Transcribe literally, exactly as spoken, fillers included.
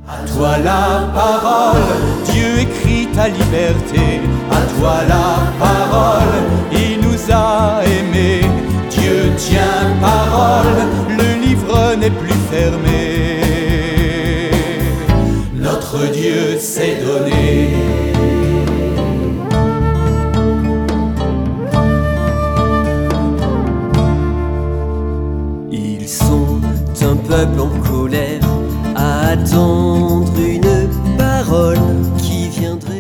À toi la parole, Dieu écrit ta liberté. À toi la parole, il nous a aimés. Dieu tient parole, le livre n'est plus fermé. Notre Dieu s'est donné. Ils sont un peuple en colère à attendre une parole qui viendrait.